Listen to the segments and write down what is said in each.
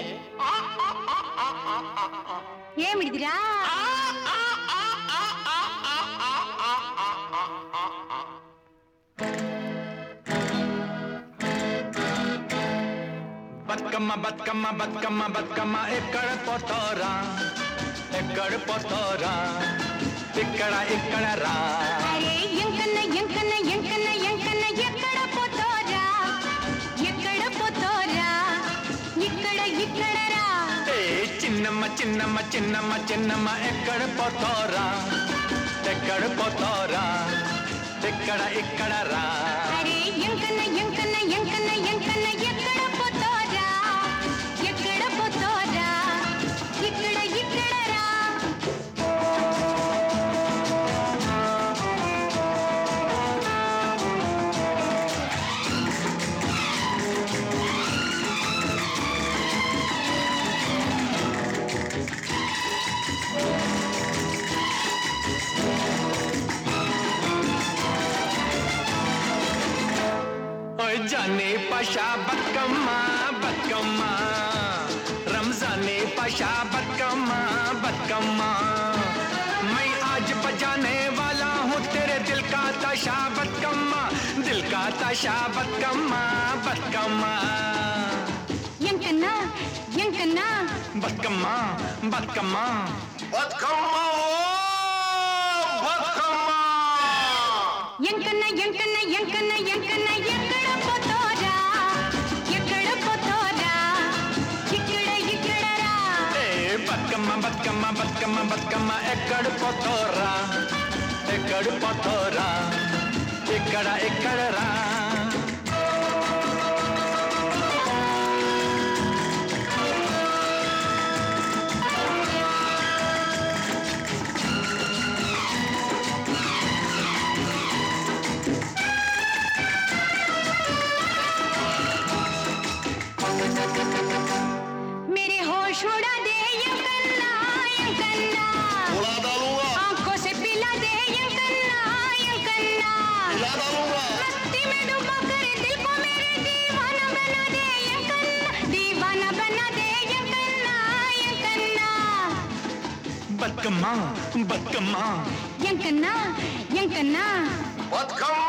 ఏమిడిదిరా? బతుకమ్మ బతుకమ్మ బతుకమ్మ బతుకమ్మ ఎక్కడ పోతారా, ఎక్కడ పోతారా, ఇక్కడ ఇక్కడ రా. అరే ఎంకన్న ఎంకన్న ఎంకన్న ఎంకన్న ఎక్కడ పోతారా, ఎక్కడ పోతారా, ఇక్కడ ఇక్కడ రా. చిన్నమ్మ చిన్నమ్మ చిన్నమ్మ చిన్నమ్మ ఎక్కడ పోతారా, ఎక్కడ పోతారా, ఇక్కడ ఇక్కడ రా. అరే ఎంకన్న ఎంకన్న ఎంకన్న ఎంకన్న ఎక్కడ పోతారా, ఎక్కడ పోతారా, ఇక్కడ ఇక్కడ రా. जाने पाशा बतकम्मा बतकम्मा, रमजाने पाशा बतकम्मा बतकम्मा, मैं आज बजाने वाला हूँ तेरे दिल का ताशा बतकम्मा, दिल का ताशा बतकम्मा बतकम्मा. ఎంకన్నా ఎంకన్నా बतकम्मा बतकम्मा బతుకమ్మ బతుకమ్మ ఎంకన్న ఎంకన్న ఎంకన్న ఎంకన్న ఎక్కడ పోతారా, ఎక్కడ పోతారా, ఇక్కడ ఇక్కడ రా. బతుకమ్మ బతుకమ్మ బతుకమ్మ బతుకమ్మ ఎక్కడ పోతారా, ఎక్కడ పోతారా, ఇక్కడ ఇక్కడ రా. मेरे होश उड़ा दे यंकन्ना यंकन्ना, ఉడా దాలుగా आंखों से पिला दे यंकन्ना यंकन्ना, ఇలా దాలుగా मस्ती में डूबा कर दिल को मेरे दीवाना बना दे यंकन्ना, दीवाना बना दे यंकन्ना यंकन्ना. బతుకమ్మ బతుకమ్మ यंकन्ना यंकन्ना బతుకమ్మ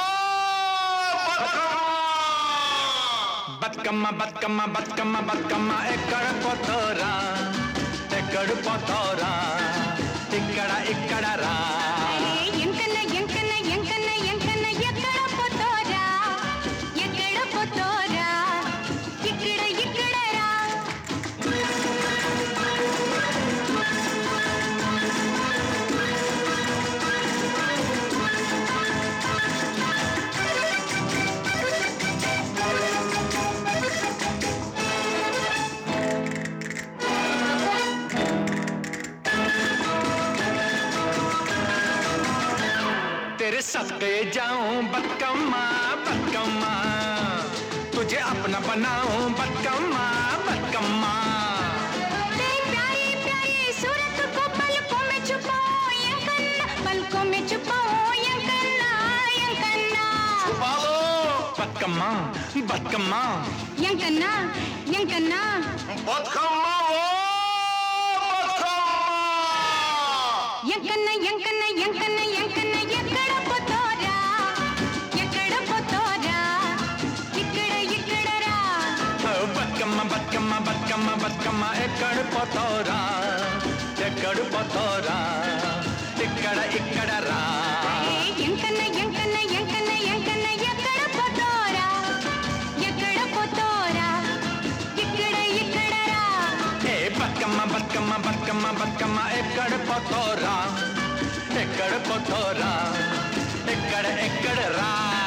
బతుకమ్మ బతుకమ్మ బతుకమ్మ బతుకమ్మ ఎక్కడ పోతారా, ఎక్కడ పోతారా, ఇక్కడ ఇక్కడ రా. ఎంకన్న ఎంకన్న ఎంకన్న ఎంకన్న ఎక్కడ పోతారా, ఎక్కడ పోతారా, ఇక్కడ ఇక్కడ రా. तेरे सदके जाऊं बतकम्मा बतकम्मा, तुझे अपना बनाऊं बतकम्मा बतकम्मा. तेरी प्यारी प्यारी सूरत को पलकों में छुपाओ यंकन्ना, पलकों में छुपाओ यंकन्ना यंकन्ना. బాలు బతుకమ్మ బతుకమ్మ यंकन्ना यंकन्ना బతుకమ్మ బతుకమ్మ ఎంకన్న ఎంకన్న ఎంకన్న ఎంకన్న ఎక్కడ పోతారా, ఎక్కడ పోతారా, ఇక్కడ ఇక్కడ రా. బతుకమ్మ బతుకమ్మ బతుకమ్మ బతుకమ్మ ఎక్కడ పోతారా, ఎక్కడ పోతారా, ఇక్కడ ఇక్కడ రా. ఎంకన్న ఎంకన్న ఎంకన్న ఎంకన్న ఎక్కడ పోతారా, ఎక్కడ పోతారా, ఇక్కడ ఇక్కడ రా. బతుకమ్మ బతుకమ్మ బతుకమ్మ బతుకమ్మ ఎక్కడ పోతారా, ఎక్కడ పోతారా, ఎక్కడ ఎక్కడ రా.